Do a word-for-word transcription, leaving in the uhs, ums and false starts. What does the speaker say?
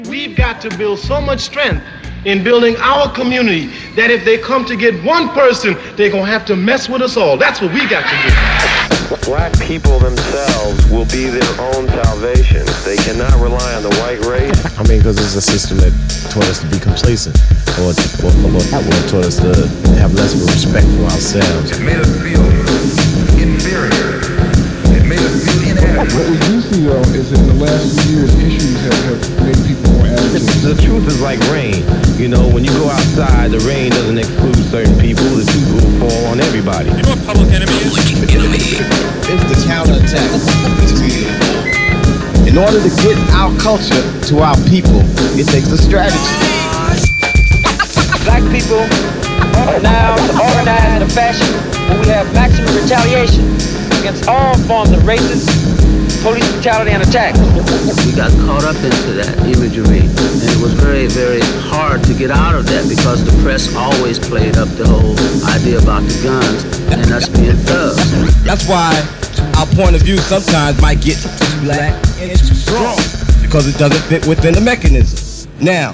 We've got to build so much strength in building our community that if they come to get one person, they're going to have to mess with us all. That's what we got to do. Black people themselves will be their own salvation. They cannot rely on the white race. I mean, because it's a system that taught us to be complacent, or, or, or, or taught us to have less of a respect for ourselves. It made us feel inferior. It made us feel inadequate. What we do see, though, is in the last few years, issues have, have made people more agitated. The truth is like rain. You know, when you go outside, the rain doesn't exclude certain people. The truth will fall on everybody. You know what Public Enemy is? Public Enemy. It's the counterattack. In order to get our culture to our people, it takes a strategy. Black people are now organized in a fashion where we have maximum retaliation against all forms of racist, police brutality and attack. We got caught up into that imagery, and it was very, very hard to get out of that because the press always played up the whole idea about the guns and us being thugs. That's why our point of view sometimes might get too black and too strong, because it doesn't fit within the mechanism. Now,